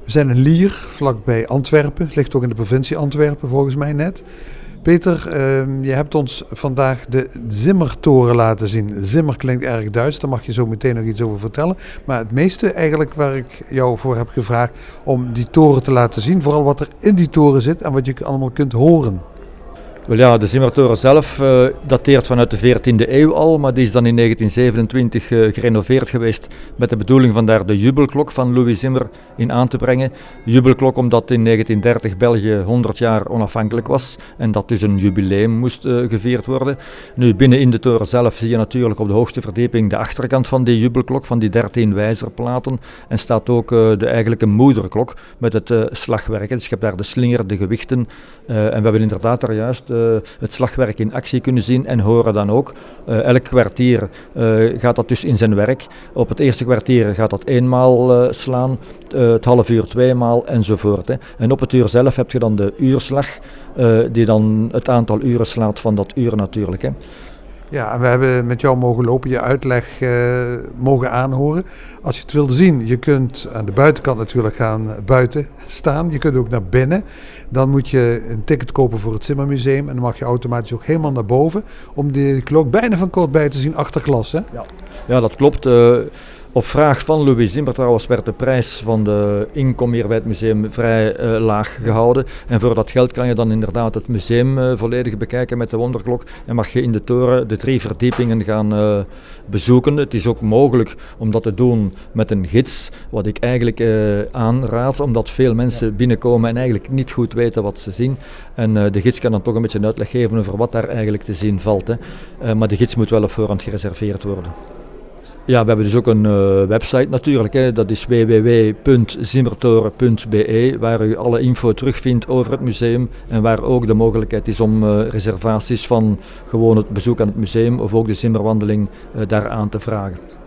We zijn in Lier, vlakbij Antwerpen. Het ligt ook in de provincie Antwerpen, volgens mij net. Peter, je hebt ons vandaag de Zimmertoren laten zien. Zimmer klinkt erg Duits, daar mag je zo meteen nog iets over vertellen. Maar het meeste eigenlijk waar ik jou voor heb gevraagd om die toren te laten zien. Vooral wat er in die toren zit en wat je allemaal kunt horen. Wel ja, de Zimmertoren zelf dateert vanuit de 14e eeuw al, maar die is dan in 1927 gerenoveerd geweest met de bedoeling van daar de jubelklok van Louis Zimmer in aan te brengen. Jubelklok omdat in 1930 België 100 jaar onafhankelijk was en dat dus een jubileum moest gevierd worden. Nu binnen in de toren zelf zie je natuurlijk op de hoogste verdieping de achterkant van die jubelklok, van die 13 wijzerplaten en staat ook de eigenlijke moederklok met het slagwerk. Dus je hebt daar de slinger, de gewichten en we hebben inderdaad daar juist het slagwerk in actie kunnen zien en horen dan ook. Elk kwartier gaat dat dus in zijn werk. Op het eerste kwartier gaat dat eenmaal slaan, het half uur tweemaal enzovoort. Hè. En op het uur zelf heb je dan de uurslag die dan het aantal uren slaat van dat uur natuurlijk. Hè. Ja, en we hebben met jou mogen lopen, je uitleg mogen aanhoren. Als je het wilt zien, je kunt aan de buitenkant natuurlijk gaan buiten staan. Je kunt ook naar binnen. Dan moet je een ticket kopen voor het Zimmermuseum. En dan mag je automatisch ook helemaal naar boven. Om die klok bijna van kortbij te zien achter glas. Hè? Ja, dat klopt. Op vraag van Louis Zimmer trouwens werd de prijs van de inkom hier bij het museum vrij laag gehouden. En voor dat geld kan je dan inderdaad het museum volledig bekijken met de wonderklok. En mag je in de toren de 3 verdiepingen gaan bezoeken. Het is ook mogelijk om dat te doen met een gids, wat ik eigenlijk aanraad, omdat veel mensen binnenkomen en eigenlijk niet goed weten wat ze zien. En de gids kan dan toch een beetje een uitleg geven over wat daar eigenlijk te zien valt. Hè. Maar de gids moet wel op voorhand gereserveerd worden. Ja, we hebben dus ook een website natuurlijk, hè. Dat is www.zimmertoren.be, waar u alle info terugvindt over het museum en waar ook de mogelijkheid is om reservaties van gewoon het bezoek aan het museum of ook de Zimmerwandeling daar aan te vragen.